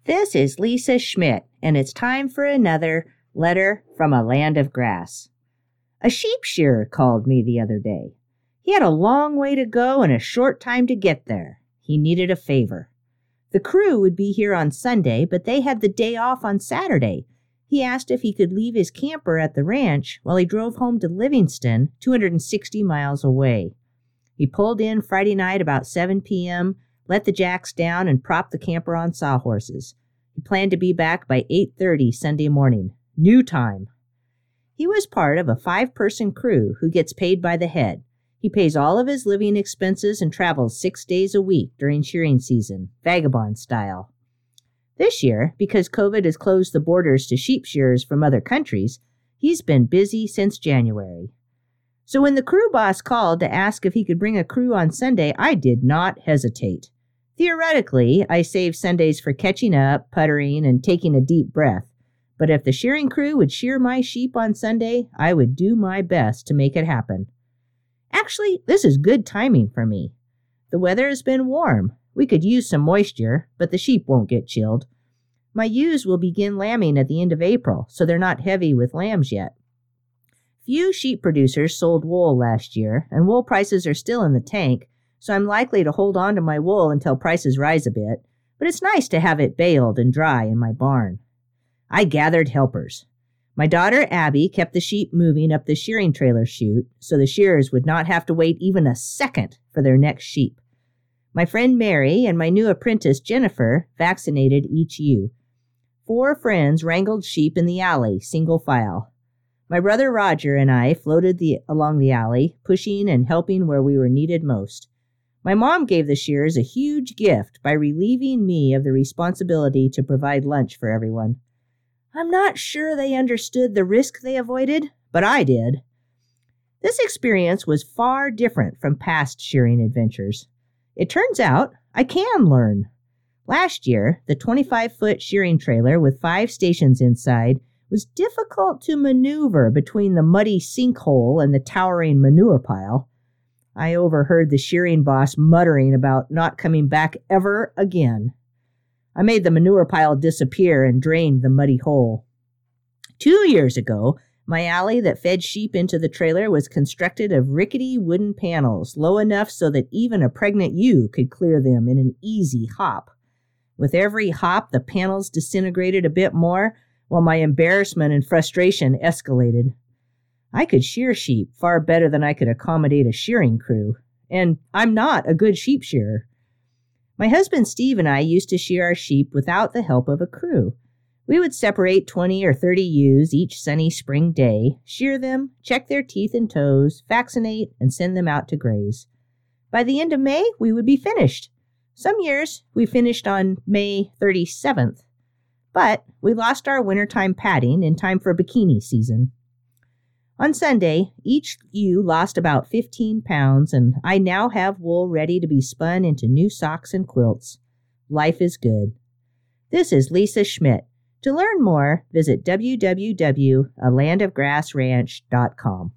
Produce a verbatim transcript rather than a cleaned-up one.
This is Lisa Schmidt, and it's time for another letter from a land of grass. A sheep shearer called me the other day. He had a long way to go and a short time to get there. He needed a favor. The crew would be here on Sunday, but they had the day off on Saturday. He asked if he could leave his camper at the ranch while he drove home to Livingston, two hundred sixty miles away. He pulled in Friday night about seven p.m., let the jacks down, and propped the camper on sawhorses. He planned to be back by eight thirty Sunday morning. New time. He was part of a five-person crew who gets paid by the head. He pays all of his living expenses and travels six days a week during shearing season, vagabond style. This year, because COVID has closed the borders to sheep shearers from other countries, he's been busy since January. So when the crew boss called to ask if he could bring a crew on Sunday, I did not hesitate. Theoretically, I save Sundays for catching up, puttering, and taking a deep breath. But if the shearing crew would shear my sheep on Sunday, I would do my best to make it happen. Actually, this is good timing for me. The weather has been warm. We could use some moisture, but the sheep won't get chilled. My ewes will begin lambing at the end of April, so they're not heavy with lambs yet. Few sheep producers sold wool last year, and wool prices are still in the tank, so I'm likely to hold on to my wool until prices rise a bit, but it's nice to have it baled and dry in my barn. I gathered helpers. My daughter Abby kept the sheep moving up the shearing trailer chute so the shearers would not have to wait even a second for their next sheep. My friend Mary and my new apprentice Jennifer vaccinated each ewe. Four friends wrangled sheep in the alley, single file. My brother Roger and I floated the, along the alley, pushing and helping where we were needed most. My mom gave the shearers a huge gift by relieving me of the responsibility to provide lunch for everyone. I'm not sure they understood the risk they avoided, but I did. This experience was far different from past shearing adventures. It turns out I can learn. Last year, the twenty-five-foot shearing trailer with five stations inside was difficult to maneuver between the muddy sinkhole and the towering manure pile. I overheard the shearing boss muttering about not coming back ever again. I made the manure pile disappear and drained the muddy hole. Two years ago, my alley that fed sheep into the trailer was constructed of rickety wooden panels, low enough so that even a pregnant ewe could clear them in an easy hop. With every hop, the panels disintegrated a bit more, while my embarrassment and frustration escalated. I could shear sheep far better than I could accommodate a shearing crew, and I'm not a good sheep shearer. My husband Steve and I used to shear our sheep without the help of a crew. We would separate twenty or thirty ewes each sunny spring day, shear them, check their teeth and toes, vaccinate, and send them out to graze. By the end of May, we would be finished. Some years, we finished on May thirty-seventh. But we lost our wintertime padding in time for bikini season. On Sunday, each ewe lost about fifteen pounds, and I now have wool ready to be spun into new socks and quilts. Life is good. This is Lisa Schmidt. To learn more, visit w w w dot a land of grass ranch dot com.